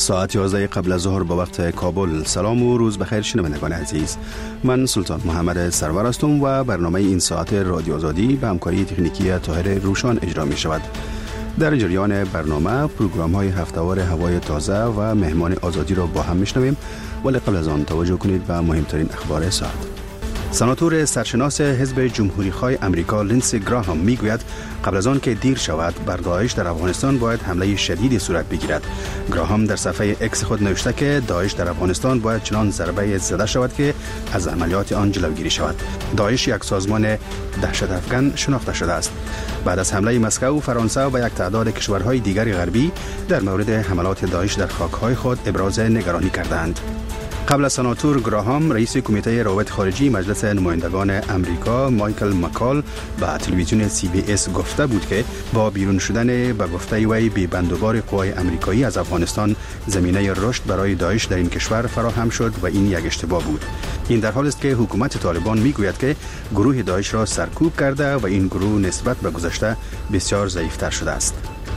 ساعت 11 قبل از ظهر به وقت کابل. سلام و روز بخیر شنوندگان عزیز. من سلطان محمد سرور هستم و برنامه این ساعت رادیو آزادی به همکاری تکنیکی طاهر روشان اجرا می شود. در جریان برنامه پروگرام های هفته‌وار هوای تازه و مهمان آزادی را با هم میشنویم، ولی قبل از آن توجه کنید به مهمترین اخبار ساعت. سناتور سرشناس حزب جمهوری‌خواه امریکا لینسی گراهام میگوید قبل از آن که دیر شود بر داعش در افغانستان باید حمله شدیدی صورت بگیرد. گراهام در صفحه اکس خود نوشته که داعش در افغانستان باید چنان ضربه زده شود که از عملیات آن جلوگیری شود. داعش یک سازمان دهشت افکن شناخته شده است. بعد از حمله مسکو، فرانسه و یک تعداد کشورهای دیگر غربی در مورد حملات داعش در خاک‌های خود ابراز نگرانی کردند. قبل از سناتور گراهام، رئیس کمیته روابط خارجی مجلس نمایندگان امریکا مایکل مکال به تلویزیون CBS گفته بود که با بیرون شدن به گفته وی بی‌بندوبار قوای امریکایی از افغانستان زمینه رشد برای داعش در این کشور فراهم شد و این یک اشتباه بود. این در حالی است که حکومت طالبان میگوید که گروه داعش را سرکوب کرده و این گروه نسبت به گذشته بسیار ضعیف‌تر شده است.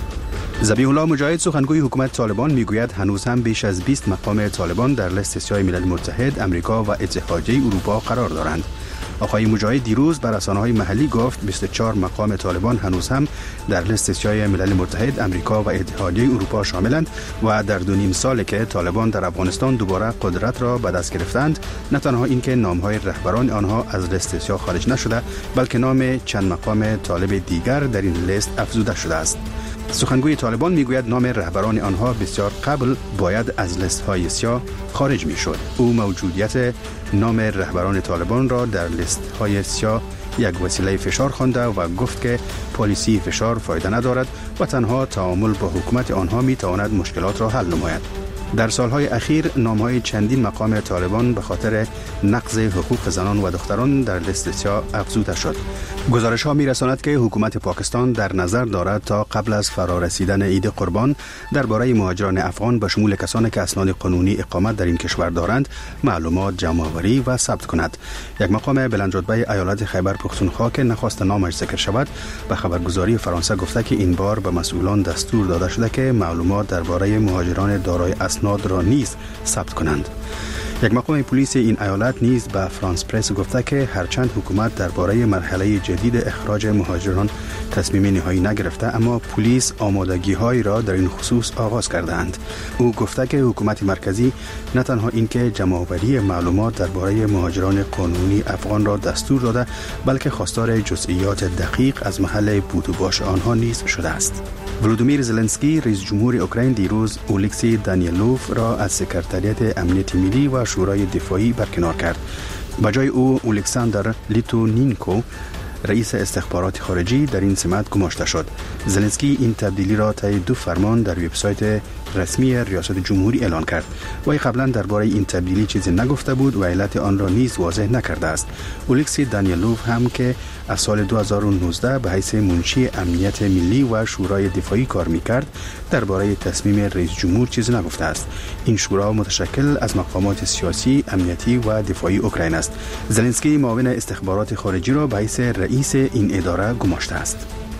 ذبیح الله مجاهد، سخنگوی حکومت طالبان، میگوید هنوز هم بیش از 20 مقام طالبان در لیست سیاه ملل متحد، امریکا و اتحادیه اروپا قرار دارند. آقای مجاهد دیروز بر رسانه‌های محلی گفت 24 مقام طالبان هنوز هم در لیست سیاه ملل متحد، امریکا و اتحادیه اروپا شاملند و در 2.5 ساله که طالبان در افغانستان دوباره قدرت را به دست گرفتند، نه تنها اینکه نام‌های رهبران آنها از لیست سیاه خارج نشده، بلکه نام چند مقام طالب دیگر در این لیست افزوده شده است. سخنگوی طالبان میگوید نام رهبران آنها بسیار قبل باید از لیست های سیاه خارج می شد. او موجودیت نام رهبران طالبان را در لیست های سیاه یک وسیله فشار خوانده و گفت که پالیسی فشار فایده ندارد و تنها تعامل با حکومت آنها می تواند مشکلات را حل نماید. در سالهای اخیر نام‌های چندین مقام طالبان به خاطر نقض حقوق زنان و دختران در لیست سیاه افزوده شد. گزارش‌ها می‌رساند که حکومت پاکستان در نظر دارد تا قبل از فرارسیدن عید قربان درباره مهاجران افغان به شمول کسانی که اسناد قانونی اقامت در این کشور دارند معلومات جمع‌آوری و ثبت کند. یک مقام بلندرتبه ایالت خیبر پختونخوا که نخواست نامش ذکر شود، به خبرگزاری فرانسه گفته که این بار به مسئولان دستور داده شده که معلومات درباره مهاجران دارای اسناد را نیز ثبت کنند. یک مقام پلیس این ایالت نیز به فرانس پرس گفته که هرچند حکومت درباره مرحله جدید اخراج مهاجران تصمیم نهایی نگرفته، اما پلیس آمادگی‌هایی را در این خصوص آغاز کردند. او گفته که حکومت مرکزی نه تنها اینکه جمع‌آوری معلومات درباره مهاجران قانونی افغان را دستور داده، بلکه خواستار جزئیات دقیق از محل بود و باش آنها نیز شده است. ولودیمیر زلنسکی، رئیس جمهور اوکراین، دیروز اولکسی دانیلوف را از سکرتریات امنیت ملی و شورای دفاعی برکنار کرد. به جای او الکساندر لیتونینکو، رئیس استخبارات خارجی، در این سمت گماشته شد. زلنسکی این تبدیلی را طی 2 فرمان در وبسایت رسمی ریاست جمهوری اعلان کرد. وی قبلا درباره این تبدیلی چیزی نگفته بود و علت آن را نیز واضح نکرده است. اولکسی دانیلوف هم که از سال 2019 به حیث منشی امنیت ملی و شورای دفاعی کار می‌کرد، درباره تصمیم رئیس جمهور چیزی نگفته است. این شورا متشکل از مقامات سیاسی، امنیتی و دفاعی اوکراین است. زلنسکی معاون استخبارات خارجی را به حیث رئیس این اداره گماشته است.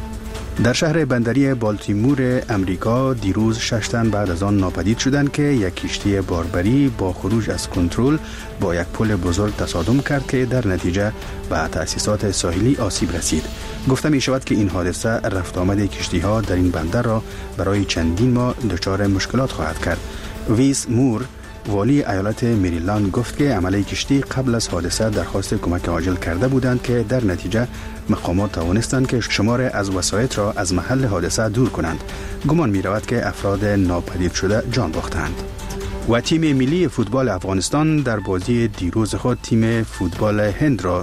در شهر بندری بالتیمور امریکا دیروز 6 تن بعد از آن ناپدید شدند که یک کشتی باربری با خروج از کنترل با یک پل بزرگ تصادم کرد که در نتیجه به تأسیسات ساحلی آسیب رسید. گفته می شود که این حادثه رفت آمد کشتی ها در این بندر را برای چندین ماه دچار مشکلات خواهد کرد. ویس مور، والی ایالت مریلند، گفت که عمله کشتی قبل از حادثه درخواست کمک عاجل کرده بودند که در نتیجه مقامات توانستند که شمار از وسایط را از محل حادثه دور کنند. گمان می رود که افراد ناپدید شده جان باختند. و تیم ملی فوتبال افغانستان در بازی دیروز خود تیم فوتبال هند را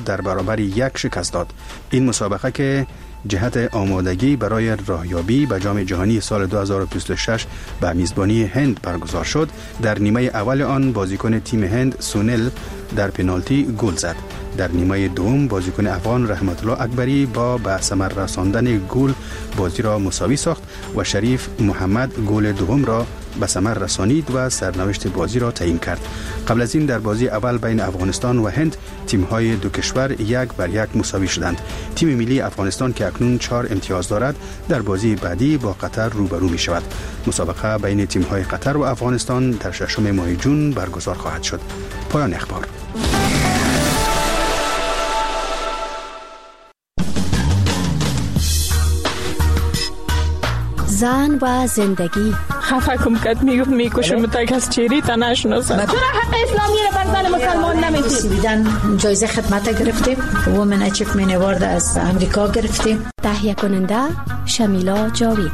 2-1 شکست داد. این مسابقه که جهت آمادگی برای راهیابی به جام جهانی سال 2026 به میزبانی هند برگزار شد، در نیمه اول آن بازیکن تیم هند سونل در پنالتی گل زد. در نیمه دوم بازیکن افغان رحمت الله اکبری با به ثمر رساندن گل بازی را مساوی ساخت و شریف محمد گل دوم را به ثمر رسانید و سرنوشت بازی را تعیین کرد. قبل از این در بازی اول بین افغانستان و هند تیم‌های دو کشور 1-1 مساوی شدند. تیم ملی افغانستان که اکنون 4 امتیاز دارد در بازی بعدی با قطر روبرو می شود. مسابقه بین تیم‌های قطر و افغانستان در 6 ماه جون برگزار خواهد شد. پایان اخبار. زن و زندگی. خفه کم کد میکشم تا کس چیری تا نشناسم. چرا حق اسلامی رو بر زن مسلمان نمیدید؟ جایزه خدمت گرفتیم. وومن اچیومنت اوارد از امریکا گرفتیم. تهیه کننده شمیلا جاوید.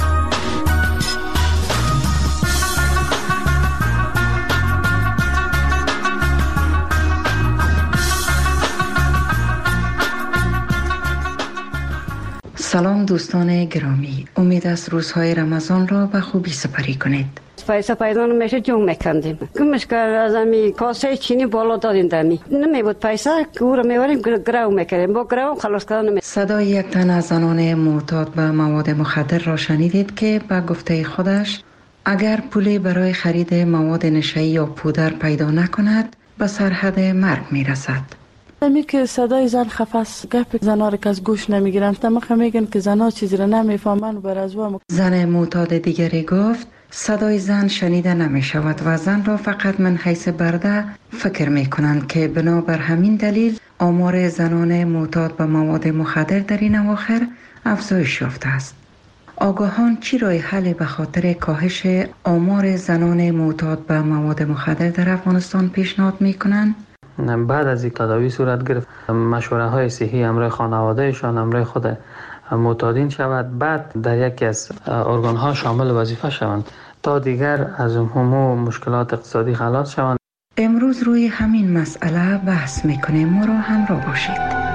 سلام دوستان گرامی، امید است روزهای رمضان را به خوبی سپری کنید. پیسه پیدا نمیشه جون میکندیم. کمش کرد از امی کاسه چینی بالا دادیم دمی. نمیبود پیسه گور میوریم گرو میکردیم. با گرو خلاص کردن. صدای یک تن از زنان معتاد به مواد مخدر را شنیدید که به گفته خودش اگر پولی برای خرید مواد نشئی یا پودر پیدا نکند به سرحد مرگ میرسد. می که صدای زن خفاس گپ زنا را که از گوش نمیگیرن تمخه میگن که زنا چیزی را نمیفهمن و بر از زن معتاد دیگری گفت صدای زن شنیده نمی شود و زن را فقط من حیث برده فکر می کنند که بنابر همین دلیل آمار زنان معتاد به مواد مخدر در این اواخر افزایش یافته است. آگاهان چی راه حل به خاطر کاهش آمار زنان معتاد به مواد مخدر در افغانستان پیشنهاد می کنند؟ بعد از این تداوی صورت گرفت مشوره های صحی همراه خانوادهشان همراه خود معتادین شود، بعد در یکی از ارگان ها شامل وظیفه شوند تا دیگر از همه مشکلات اقتصادی خلاص شوند. امروز روی همین مسئله بحث میکنیم، ما را همراه باشید.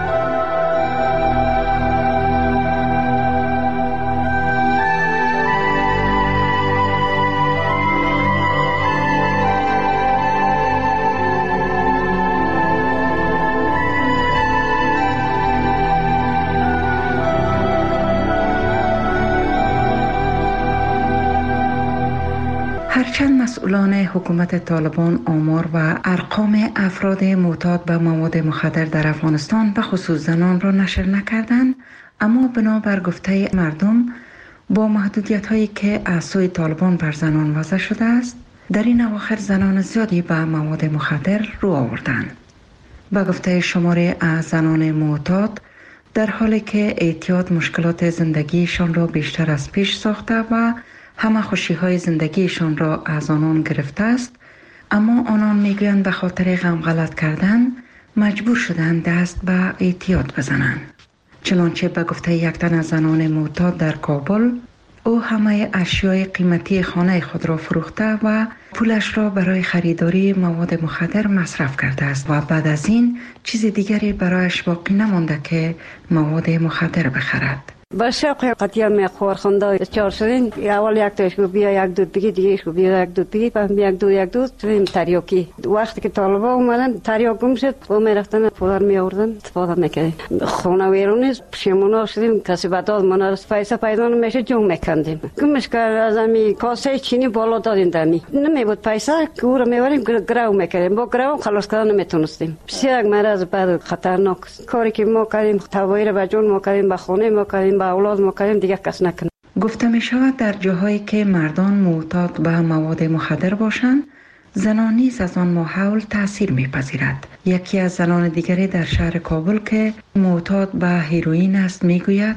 هرچند مسئولان حکومت طالبان آمار و ارقام افراد معتاد به مواد مخدر در افغانستان به خصوص زنان را نشر نکردند، اما بنابر گفته مردم با محدودیت هایی که از سوی طالبان بر زنان وضع شده است در این اواخر زنان زیادی به مواد مخدر رو آوردند. به گفته شماره از زنان معتاد در حالی که اعتیاد مشکلات زندگیشان را بیشتر از پیش ساخته و همه خوشی‌های زندگیشان را از آنان گرفته است، اما آنان میگویند به خاطر غم غلط کردن مجبور شدند دست به اعتیاد بزنند. چنانچه به گفته یک تن از زنان معتاد در کابل، او همه اشیای قیمتی خانه خود را فروخته و پولش را برای خریداری مواد مخدر مصرف کرده است و بعد از این چیز دیگری برایش باقی نمانده که مواد مخدر بخرد. با شوق قطعا میخور خنده چهار شدین اول یک تاش کو بیا یک دود بگی دیگه کو بیا یک دود بگی بعد یک دود تریم تریاکی. وقتی که طالبا اومدن تریاک گم شد و میرفتن پولار می آوردن استفاده میکردیم. خونه ویرونی پشیمون شدیم کسی بداد من از پیسه پیدا نمیشه جون میکندیم. گمش کرد از امی کاسه چینی بالا دادیم دمی. نمیبود پیسه گور میوریم گرو میکردیم. با گرو خلاص کردن نمیتونستیم. بسیار مرض بد خطرناک کاری که ما کردیم توایر به جون ما کردیم به خونه ما کردیم اولاد ما کردیم دیگه کس نکنه. گفته می شود در جاهایی که مردان معتاد به مواد مخدر باشند زنان نیز از آن ماحول تأثیر می پذیرد. یکی از زنان دیگری در شهر کابل که معتاد به هیروئین است می گوید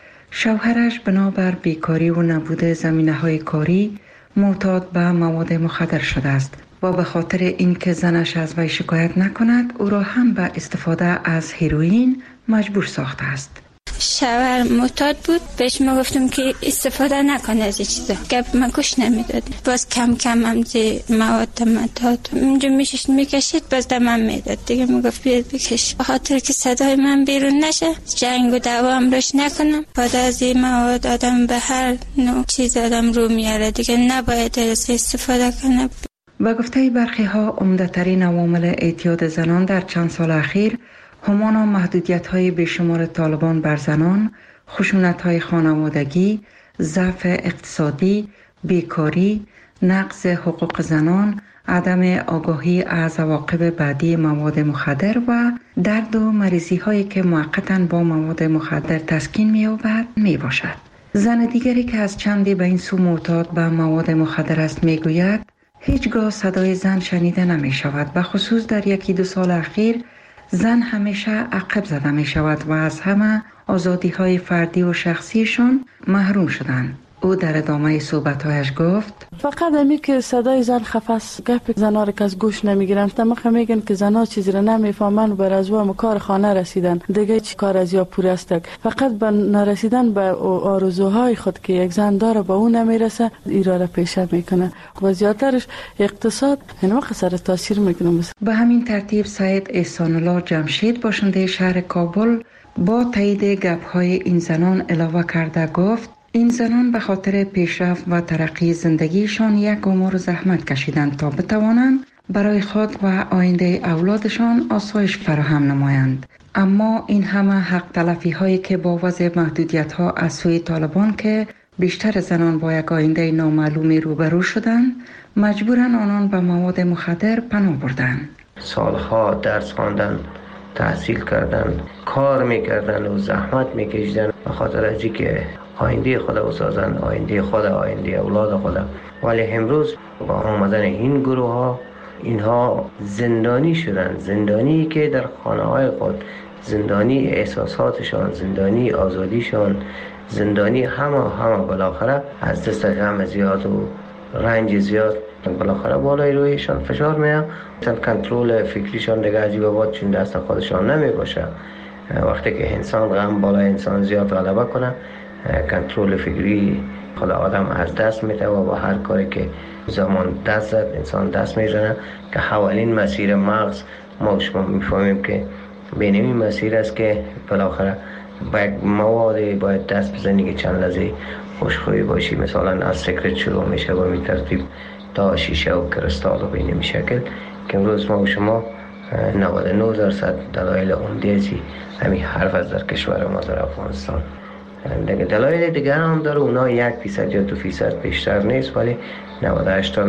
شوهرش بنابر بیکاری و نبود زمینه های کاری معتاد به مواد مخدر شده است و به خاطر اینکه زنش از وی شکایت نکند او را هم به استفاده از هیروئین مجبور ساخته است. شوهر معتاد بود، بهش ما گفتم که استفاده نکنه از این چیزا، گپ من گوش نمیداد. باز کم کم هم دی مواد مداد اونجا میشش میکشید باز دمم میداد دیگه. میگفت بیاد بکش به خاطر که صدای من بیرون نشه، جنگ و دعوا هم روش نکنم. بعد از این مواد آدم به هر نوع چیز آدم رو میاره دیگه، نباید از استفاده کنه. به گفته برخی ها عمده‌ترین عوامل اعتیاد زنان در چند سال اخیر همانا محدودیت‌های بیشمار طالبان بر زنان، خشونت‌های خانوادگی، ضعف اقتصادی، بیکاری، نقض حقوق زنان، عدم آگاهی از عواقب بعدی مواد مخدر و درد و مریضی هایی که موقتاً با مواد مخدر تسکین می‌یابد میباشد. زن دیگری که از چندی به این سو معتاد به مواد مخدر است میگوید هیچگاه صدای زن شنیده نمی شود، به خصوص در 1-2 سال اخیر زن همیشه عقب زده می شود و از همه آزادی های فردی و شخصیشان محروم شدند. او در ادامه صحبت‌هایش گفت فقط همی که صدای زن خفاست، گپ زنا را که از گوش نمیگیرن. تمام میگن که زنا چیزی را نمیفهمن، بر از و کار خانه رسیدن دیگه چی کار از یا پور است. فقط به نرسیدن به آرزوهای خود که یک زن داره به اون نمیرسه، ایرا را پیشه میکنه و زیادترش اقتصاد این وقت سر تاثیر میکنه. به همین ترتیب سید احسان الله جمشید باشنده شهر کابل با تایید گپ‌های این زنان اضافه کرده گفت این زنان به خاطر پیشرفت و ترقی زندگیشان یک عمر زحمت کشیدند تا بتوانند برای خود و آینده اولادشان آسایش فراهم نمایند. اما این همه حق تلفی هایی که با وضع محدودیت ها از سوی طالبان که بیشتر زنان با یک آینده نامعلومی روبرو شدند، مجبورن آنان به مواد مخدر پناه بردند. سالها درس خواندن، تحصیل کردن، کار میکردن و زحمت میکشیدن به خاطر از اینکه آینده خود بسازن، آینده خود، آینده اولاد خود. ولی امروز با آمدن این گروه ها اینها زندانی شدن، زندانی که در خانه های خود، زندانی احساساتشان، زندانی آزادیشان، زندانی همه بالاخره از دست غم زیاد و رنج زیاد بالاخره بالای رویشان فشار میاد. کنترل فکریشان دیگه عجیب آباد چون دست خودشان نمی باشه. وقتی که انسان غم بالای انسان زیاد غلبه کنه، کنترل فکری خود آدم از دست میده و با هر کاری که زمان دست زد انسان دست میزنه که حوالین مسیر مغز ما شما میفهمیم که بین این مسیر است که بالاخره با یک موادی باید دست بزنی که چند لحظه خوشخویی باشی. مثلا از سیگرت شروع میشه و می ترتیب تا شیشه و کرستال و بین شکل که امروز ما و شما 99% دلایل عمده‌ای همین حرف از در کشور ما در افغانستان. دلایل دیگر هم داره، اونا 1% یا 2% بیشتر نیست، ولی 98 تا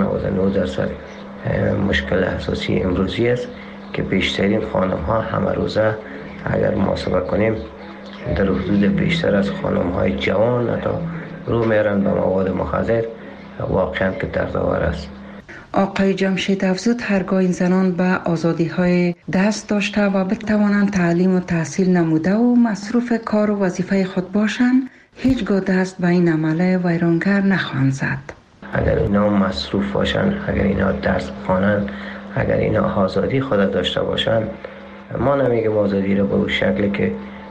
99% مشکل اساسی امروزی است که بیشترین خانم ها همه روزه اگر محاسبه کنیم در حدود بیشتر از خانم های جوان حتی رو میرن به مواد مخدر، واقعا که دردآور است. آقای جمشید افزود هرگاه این زنان به آزادی های دست داشته و بتوانند تعلیم و تحصیل نموده و مصروف کار و وظیفه خود باشند، هیچگاه دست به این عمل ویرانگر نخواهند زد. اگر اینا مصروف باشند، اگر اینا درس بخوانند، اگر اینا آزادی خود داشته باشند، ما نمیگم آزادی رو به اون شکلی که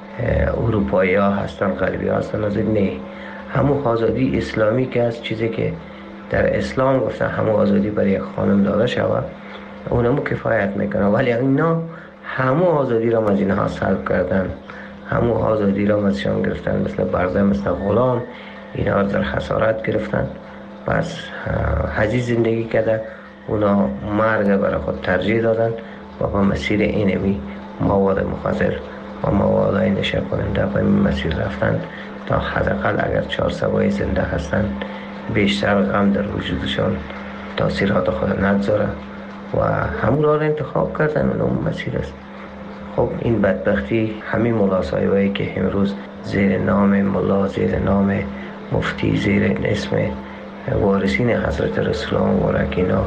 اروپایی ها هستن، غربی ها هستن، نه، همون آزادی اسلامی که از چیزی که در اسلام گفتن همون آزادی برای یک خانم داده شود اونمو کفایت میکنه. ولی اینا همون آزادی را از اینها سلب کردن، همون آزادی را ازشان گرفتن، مثل برده، مثل غلام اینا در خسارت گرفتن. پس حجی زندگی کرده، اونا مرگ برای خود ترجیح دادن و با مسیر اینمی مواد مخدر و مواد نشه کننده به این مسیر رفتن تا حداقل اگر 4 سوای زنده هستن بیشتر غم در وجودشان تاثیرات خود نگذاره و همون را انتخاب کردن و اون مسیر است. خب این بدبختی همین ملا صاحبایی که امروز زیر نام ملا، زیر نام مفتی، زیر اسم وارثین حضرت رسول الله مبارک اینا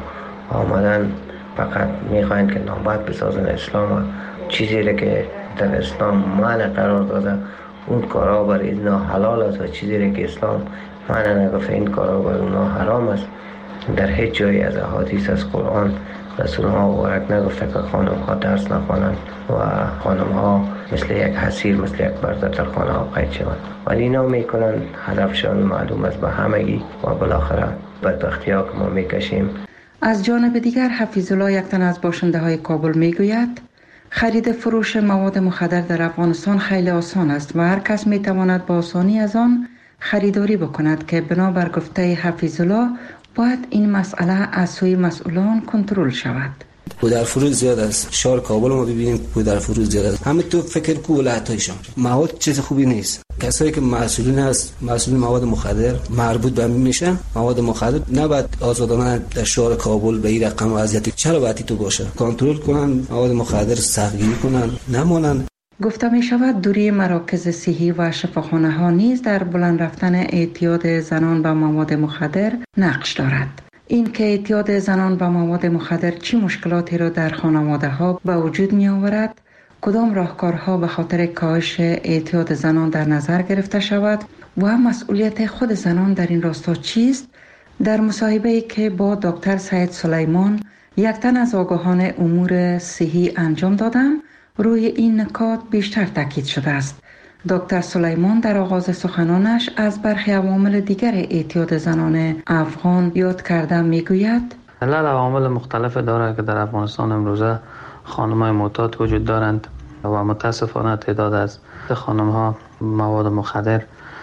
آمدن فقط میخواین که نابود بسازن اسلام و چیزی را که در اسلام معنی قرار داده اون کارا برای اینا حلال است و چیزی را که اسلام معنی نگفته این کارا برای اونا حرام است. در هیچ جایی از احادیث از قرآن رسول الله مبارک نگفته که خانم ها درس نخوانند و خانم ها مثل یک حسیر، مثل یک برده در خانه ها قید شوند، ولی اینا میکنن هدفشان معلوم است به همگی و بالاخره بدبختی ها که ما میکشیم. از جانب دیگر حفیظ الله، یک تن از باشنده های کابل، میگوید خرید فروش مواد مخدر در افغانستان خیلی آسان است و هر کس میتواند با آسانی از آن خریداری بکند که بنابر گفته حفیظ الله باید این مسئله از سوی مسئولان کنترل شود. در فروش زیاد است. شهر کابل ما ببینیم در فروش زیاد است. همه تو فکر کو ولایت‌هایشان مواد چیز خوبی نیست. کسایی که مسئولین هست، مسئولین مواد مخدر مربوط به میشه، مواد مخدر نباید آزادانه در شهر کابل به این رقم وضعیت چرا باید تو باشه؟ کنترل کنن، مواد مخدر سختگیری کنن، نمونن. گفته می شود دوری مراکز صحی و شفاخانه ها نیز در بلند رفتن اعتیاد زنان به مواد مخدر نقش دارد. این که اعتیاد زنان به مواد مخدر چه مشکلاتی را در خانواده ها به وجود می آورد، کدام راهکارها به خاطر کاهش اعتیاد زنان در نظر گرفته شود و مسئولیت خود زنان در این راستا چیست، در مصاحبه‌ای که با دکتر سعید سلیمان یک تن از آگاهان امور صحی انجام دادم روی این نکات بیشتر تاکید شده است. دکتر سلیمان در آغاز سخنانش از برخی عوامل دیگر اعتیاد زنان افغان یاد کرده میگوید عوامل مختلف داره که در افغانستان امروزه خانم‌های معتاد وجود دارند و متاسفانه تعداد از خانم‌ها مواد مخدر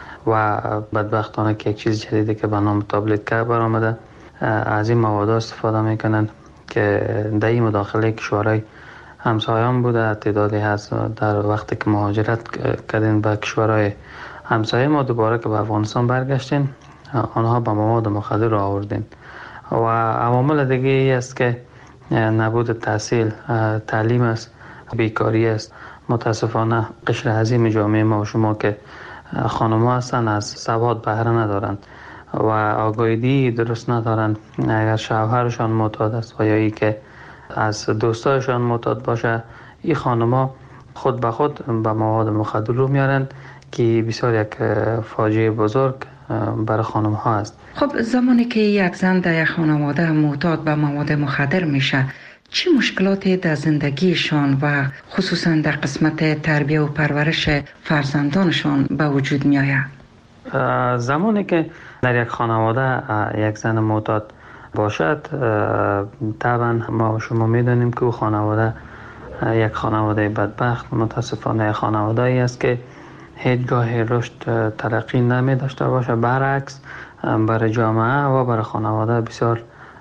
و بدبختانه که یک چیز جدیدی که به نام تابلت که برآمده از این مواد استفاده میکنند که در این مداخله کشورهای همسایه‌ام بوده. تعدادی هست در وقتی که مهاجرت کردین به کشورهای همسایه ما دوباره که به افغانستان برگشتین آنها به مواد مخدر را آوردین و عوامل دیگه ای است که نبود تحصیل، تعلیم است، بیکاری است. متاسفانه قشر عظیم جامعه ما و شما که خانم‌ها هستند از سواد بهره ندارند و آگاهی درست ندارند. اگر شوهرشان معتاد است و یا ای که از دوستایشان معتاد باشه، این خانم‌ها خود به خود به مواد مخدر رو میارند که بسیار یک فاجعه بزرگ برای خانم‌ها است. خب زمانی که یک زن در یک خانواده معتاد به مواد مخدر میشه، چه مشکلاتی در زندگیشان و خصوصا در قسمت تربیت و پرورش فرزندانشان به وجود می آید؟ زمانی که در یک خانواده یک زن معتاد باشد، طبعا ما شما میدونیم که او خانواده یک خانواده بدبخت، متاسفانه خانواده‌ای است که هیچگاه رشد ترقی نمی داشته باشه. برعکس برای جامعه و برای خانواده بسیار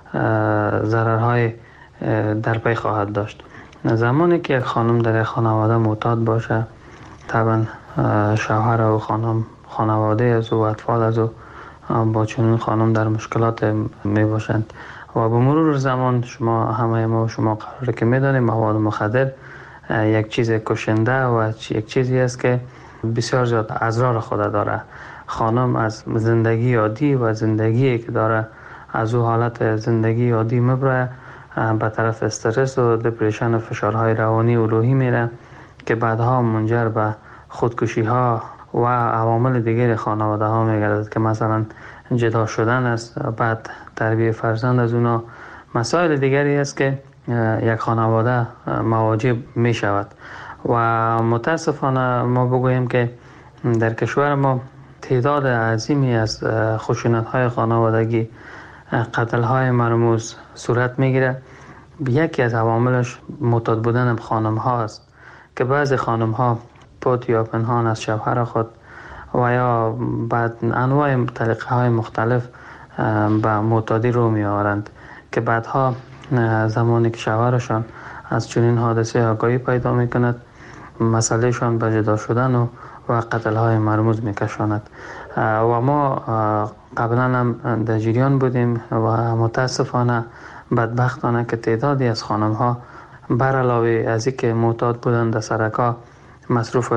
ضررهای در پی خواهد داشت. زمانی که یک خانم در یک خانواده معتاد باشه، طبعا شوهر و خانواده از او و اطفال از او با چنین خانم در مشکلات می باشند و به مرور زمان همه ما و شما قراره که می دانیم مواد مخدر یک چیز کشنده و یک چیزی است که بسیار زیاد اضرار خود داره. خانم از زندگی عادی و زندگی که داره از او حالت زندگی عادی میبره به طرف استرس و دپریشن و فشارهای روانی و روحی میره که بعدها منجر به خودکشی ها و عوامل دیگر خانواده ها میگردد که مثلا جدا شدن است، بعد تربیت فرزند از اونا. مسائل دیگری است که یک خانواده مواجه می شود و متاسفانه ما بگوییم که در کشور ما تعداد عظیمی از خشونت های خانوادگی، قتل های مرموز صورت میگیره. یکی از عواملش معتاد بودن خانم ها است که بعضی خانم ها پوت یا پنهان از شوهر خود و یا بعد انواع طریقه های مختلف به معتادی رو می آورند که بعدها زمانی که شوهرشان از چنین حادثه آگاهی پیدا می کند، مسئله شان به جدا شدن و قتل های مرموز می کشاند. و ما قبلا هم در جریان بودیم و متاسفانه بدبختانه که تعدادی از خانم ها بر علاوه از اینکه معتاد بودند در سرکا مصروف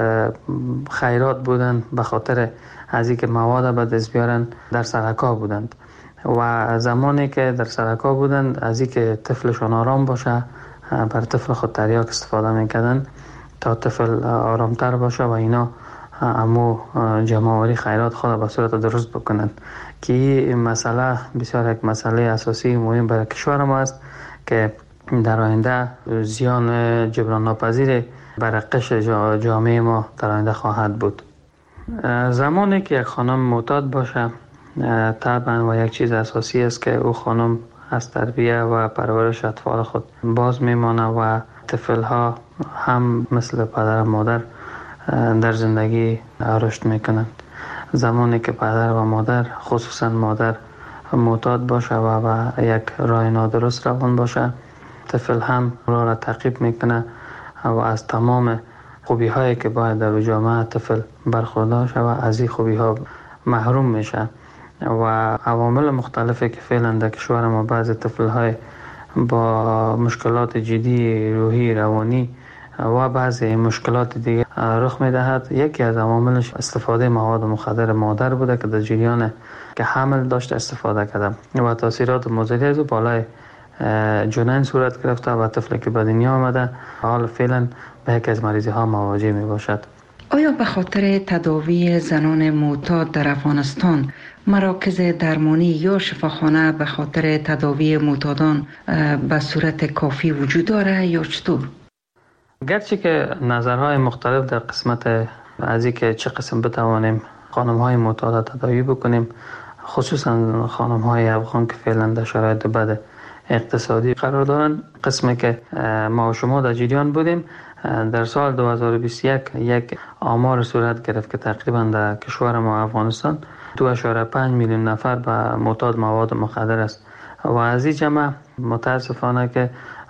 خیرات بودند، به خاطر از اینکه مواد به دست بیارن در سرکا بودند و زمانی که در سرکا بودند از اینکه طفلشون آرام باشه بر طفل خود تریاک استفاده میکردن تا طفل آرامتر باشه و اینا امو جمع‌آوری خیرات خود به صورت درست بکنند که این مسئله بسیار یک مسئله اساسی مهم برای کشور ما است که در آینده زیان جبران ناپذیر برای قشر جامعه ما در آینده خواهد بود. زمانی که یک خانم معتاد باشه طبعا و یک چیز اساسی است که او خانم از تربیت و پرورش اطفال خود باز میمانه و طفل ها هم مثل پدر و مادر در زندگی رشد میکنند. زمانی که پدر و مادر، خصوصا مادر معتاد باشه و یک راه نادرست روان باشه. طفل هم را تعقیب میکنه و از تمام خوبی هایی که باید در جامعه طفل برخوردار شود از این خوبی ها محروم میشه و عوامل مختلفی که فعلا در کشور ما بعضی طفل های با مشکلات جدی روحی روانی و بعضی مشکلات دیگه رخ میدهد. یکی از عواملش استفاده مواد مخدر مادر بوده که در جریان که حمل داشته استفاده کرده و تاثیرات مضری از بالای جنین صورت گرفته و طفلی که به دنیا آمده حال فعلا به یک از مریضی ها مواجه می باشد. آیا به خاطر تداوی زنان معتاد در افغانستان مراکز درمانی یا شفاخانه به خاطر تداوی معتادان به صورت کافی وجود داره یا چطور؟ گرچه که نظرهای مختلف در قسمت از اینکه چه قسم بتوانیم خانم‌های معتاد تداوی بکنیم، خصوصا خانم‌های افغان که فعلا در شرایط بد اقتصادی قرار دارند، قسمی که ما و شما در جریان بودیم در سال 2021 یک آمار صورت گرفت که تقریبا در کشور ما افغانستان 2.5 میلیون نفر به معتاد مواد مخدر است و از این جمع متاسفانه که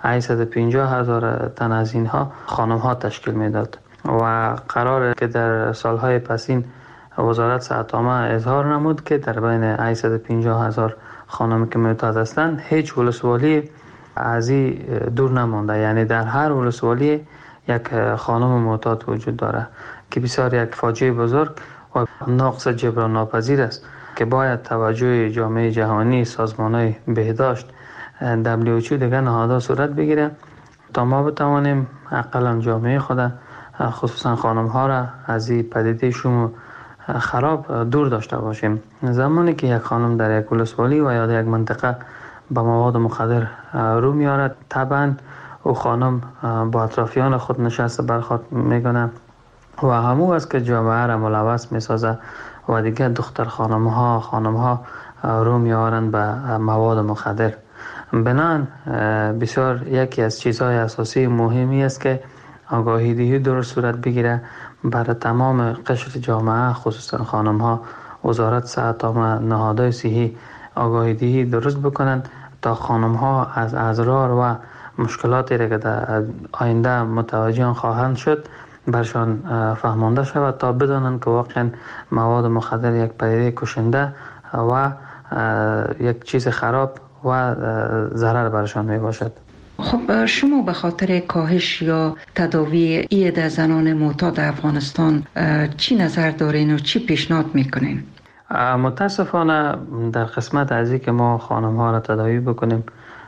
850,000 تن از اینها خانم ها تشکیل میداد و قراره که در سالهای پسین وزارت صحت عامه اظهار نمود که در بین 850,000 خانم که معتاد هستند هیچ ولسوالی از این دور نمانده، یعنی در هر ولسوالی یک خانم معتاد وجود داره که بسیار یک فاجعه بزرگ و نقص جبران ناپذیر است که باید توجه جامعه جهانی، سازمان‌های بهداشت، WHO دیگر نهادها صورت بگیره تا ما بتوانیم اقلا جامعه خود خصوصا خانم ها را از این پدیده شوم خراب دور داشته باشیم. زمانی که یک خانم در یک ولسوالی و یا در یک منطقه با مواد مخدر رو میارد، طبعا او خانم با اطرافیان خود نشسته برخورد میکنه و همو است که جامعه را ملوث میسازه و دیگر دختر خانم ها رو میارند به مواد مخدر. بنان بسیار یکی از چیزهای اساسی مهمی است که آگاهی دهی درست صورت بگیره برای تمام قشر جامعه، خصوصا خانم ها. وزارت صحت عامه، نهادهای صحی آگاهی دهی درست بکنند تا خانم ها از اضرار و مشکلاتی را که در آینده متوجه آن خواهند شد برشان فهمانده شود تا بدانند که واقعا مواد مخدر یک پدیده کشنده و یک چیز خراب و ضرر برشان می باشد. خب شما به خاطر کاهش یا تداوی عید زنان معتاد افغانستان چی نظر دارین و چی پیشنهاد میکنین؟ متاسفانه در قسمت از این که ما خانم ها را تداوی بکنیم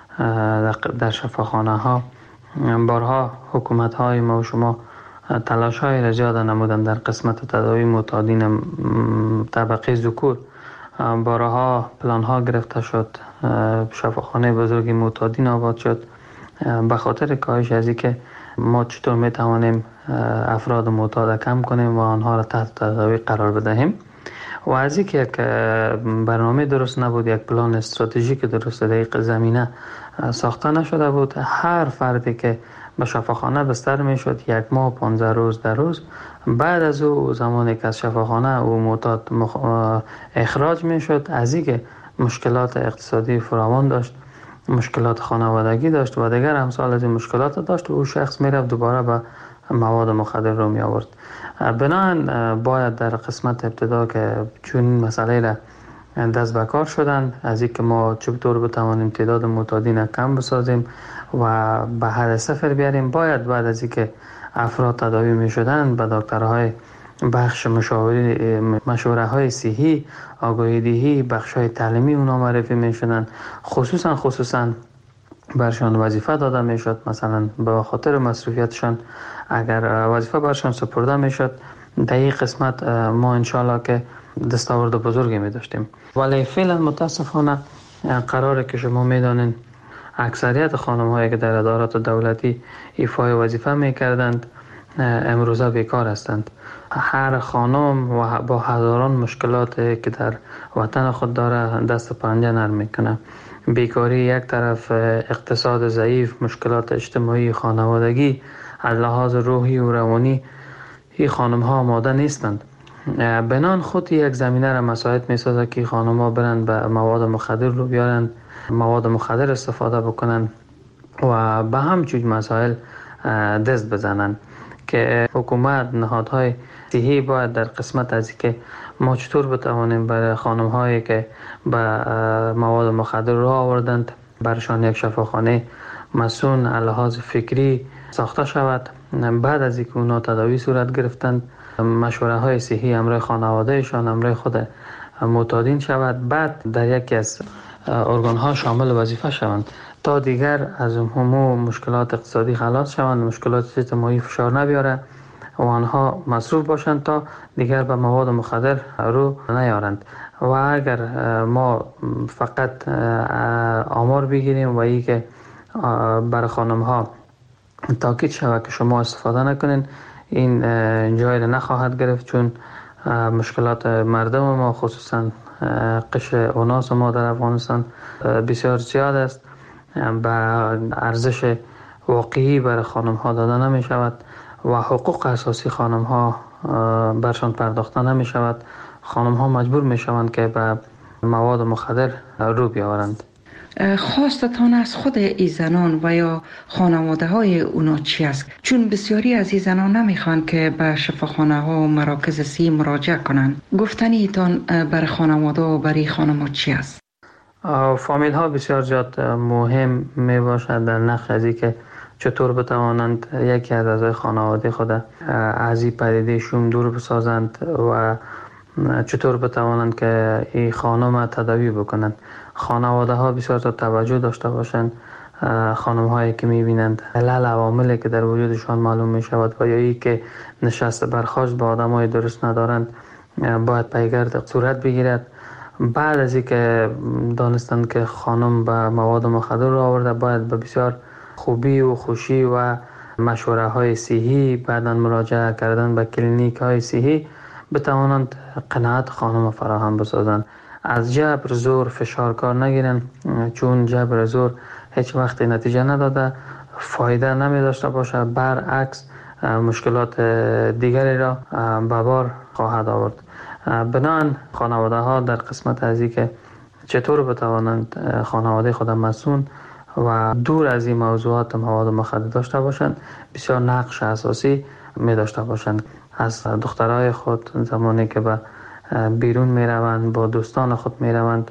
در شفاخانه ها، بارها حکومت های ما و شما تلاش های را زیاد نمودن در قسمت تداوی معتادین طبقه ذکور. بارها پلان ها گرفته شد، شفاخانه بزرگی معتادین آباد شد به خاطر کاهش از که ما چطور می توانیم افراد معتاد کم کنیم و آنها را تحت تداوی قرار بدهیم. و از که یک برنامه درست نبود، یک پلان استراتژیک درست در زمینه ساخته نشده بود. هر فردی که به شفاخانه بستر می شد 1 ماه 15 روز در روز، بعد از او زمانی که از شفاخانه او معتاد اخراج می شد، از که مشکلات اقتصادی فراوان داشت، مشکلات خانوادگی داشت و دیگر امثال از این مشکلات داشت و او شخص می رفت دوباره به مواد مخدر رو می آورد. بنابراین باید در قسمت ابتدا که چون مسئله را دست به کار شدن از اینکه ما چطور بتوانیم تعداد معتادین کم بسازیم و به حد صفر بیاریم، باید بعد از اینکه افراد تداوی می شدن به دکترهای بخش مشوره های صحی، آگاهی دهی، بخش های تعلیمی اونا معرفی می شدن. خصوصا برشان وظیفه داده می شد. مثلا به خاطر مصروفیتشان اگر وظیفه برشان سپرده می شد، در این قسمت ما انشالله که دستاورد بزرگی می داشتیم. ولی فعلا متاسفانه قراره که شما می دانین اکثریت خانم هایی که در ادارات دولتی ایفای وظیفه می کردند امروزه بیکار هستند. هر خانم و با هزاران مشکلات که در وطن خود داره دست پنجه نرم میکنه. بیکاری یک طرف، اقتصاد ضعیف، مشکلات اجتماعی، خانوادگی، از لحاظ روحی و روانی این خانم ها آماده نیستند بنان خود یک زمینه را مساعد می سازه که خانم ها برند به مواد مخدر رو بیارند، مواد مخدر استفاده بکنند و به همچون مسائل دست بزنند که حکومت، نهادهای صحی باید در قسمت از که ما چطور بتوانیم برای خانم هایی که به مواد مخدر رو آوردند برشان یک شفاخانه مسون لحاظ فکری ساخته شود. بعد از اینکه اونا تداوی صورت گرفتند، مشوره های صحی همراه خانوادهشان، همراه خود معتادین شود، بعد در یکی از ارگان ها شامل وظیفه شوند تا دیگر از همو مشکلات اقتصادی خلاص شوند، مشکلات اجتماعی فشار نبیاره و آنها مصروف باشند تا دیگر به مواد مخدر رو نیارند. و اگر ما فقط آمار بگیریم و ای که برای خانم ها تاکید شود که شما استفاده نکنین، این جای نخواهد گرفت، چون مشکلات مردم ما خصوصا قشر اوناس ما در افغانستان بسیار زیاد است. به ارزش واقعی برای خانم ها داده نمی شود و حقوق اساسی خانم ها برشان پرداخته نمی شود. خانم ها مجبور می شوند که به مواد مخدر رو بیاورند. خواستتان از خود این زنان و یا خانواده های اونا چی است؟ چون بسیاری از این زنان نمیخوان که به شفاخانه ها و مراکز صحی مراجعه کنند. گفتنی ایتان برای خانواده و برای خانم چی است؟ فامیل ها بسیار زیاد مهم می باشد در نقش از که چطور بتوانند یکی از اعضای خانواده خود از این پدیده شوم دور بسازند و چطور بتوانند که این خانم تداوی بکنند. خانواده ها بسیار توجه داشته باشند. خانم هایی که میبینند علل عواملی که در وجودشان معلوم می شود و یا ای که نشست برخاست با آدم های درست ندارند باید پیگرد صورت بگیرد. بعد از اینکه دانستند که خانم به مواد مخدر رو آورده، باید به بسیار خوبی و خوشی و مشوره های صحی بعداً مراجعه کردن به کلینیک های صحی بتوانند قناعت خانم فراهم بسازند. از جبر زور فشار کار نگیرن، چون جبر زور هیچ وقت نتیجه نداده، فایده نمی داشته باشه، برعکس مشکلات دیگری را به بار خواهد آورد. بنان خانواده ها در قسمت از این که چطور بتوانند خانواده خود مسئول و دور از این موضوعات مواد مخدر داشته باشند بسیار نقش اساسی می داشته باشند. از دخترای خود زمانی که به بیرون می روند، با دوستان خود می روند،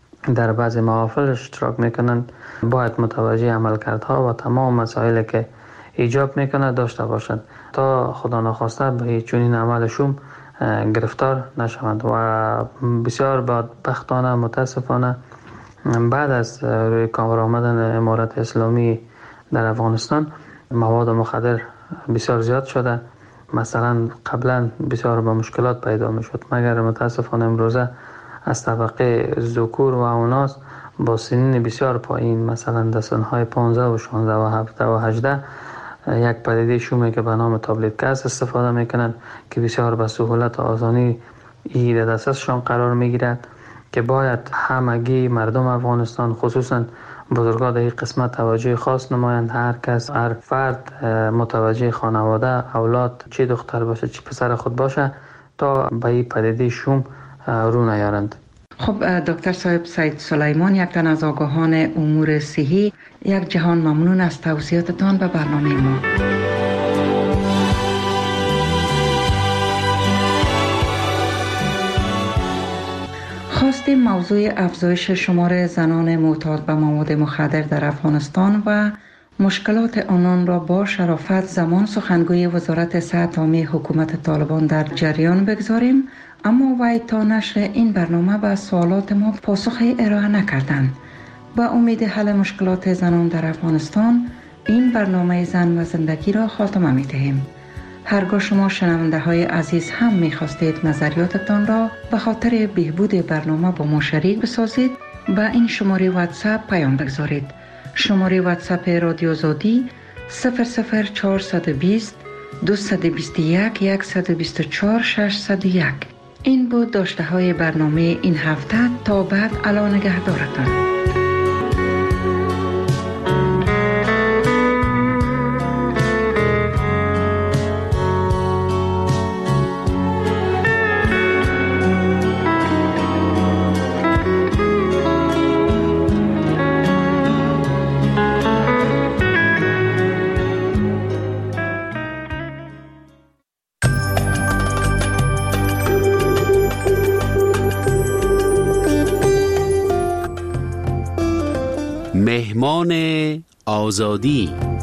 در بعضی محافل اشتراک می کنند، باید متوجه عملکردها و تمام مسائلی که ایجاب می کند داشته باشند تا خدا نخواسته به چنین عملشون گرفتار نشوند. و بسیار بدبختانه متاسفانه بعد از روی کار آمدن امارت اسلامی در افغانستان مواد مخدر بسیار زیاد شده. مثلا قبلا بسیار با مشکلات پیدا می شد، مگر متاسفانه امروزه از طبقه ذکور و اوناس با سنین بسیار پایین، مثلا در سنهای 15 و 16 و 17 و 18 یک پدیده شومه که به نام تابلت گاز استفاده میکنند که بسیار به سهولت و آسانی در دسترسشان قرار میگیرد که باید همگی مردم افغانستان خصوصا بزرگان در این قسمت توجه خاص نمایند. هر کس، هر فرد متوجه خانواده، اولاد، چه دختر باشه چه پسر خود باشه تا به این پدیده شوم رو نیارند. خب دکتر صاحب سید سلیمان، یک تن از آگاهان امور صحی، یک جهان ممنون از توضیحاتتان به برنامه ما. خواستیم موضوع افزایش شمار زنان معتاد به مواد مخدر در افغانستان و مشکلات آنان را با شرافت زمان سخنگوی وزارت صحت عامه حکومت طالبان در جریان بگذاریم، اما وی تا نشر این برنامه به سوالات ما پاسخی ارائه نکردند. با امید حل مشکلات زنان در افغانستان این برنامه زن و زندگی را خاتمه می دهیم. هرگاه شما شنونده های عزیز هم می خواستید نظریاتتان را به خاطر بهبود برنامه با ما شریک بسازید، با این شماره واتساپ پیام بگذارید. شماره واتساپ رادیو آزادی 00420 221 124 601. این بود داشته های برنامه این هفته. تا بعد، الا نگهدارتان. مهمان آزادی.